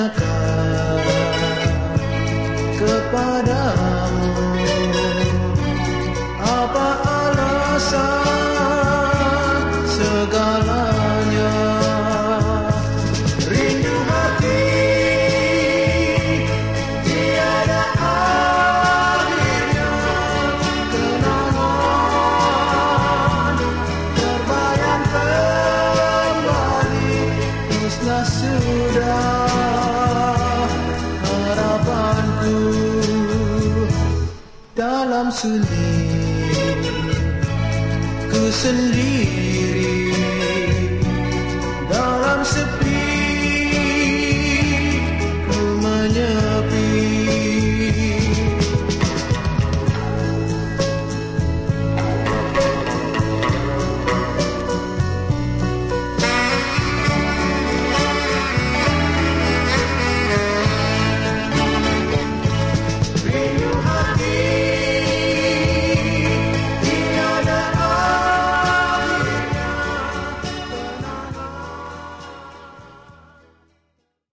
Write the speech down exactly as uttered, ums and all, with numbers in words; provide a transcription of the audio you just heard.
tanyakan kepadamu, apa alasan segalanya. Rindu hati tiada akhirnya, kenangan terbayang kembali, musnah sudah harapanku. Dalam sunyi ku sendiri,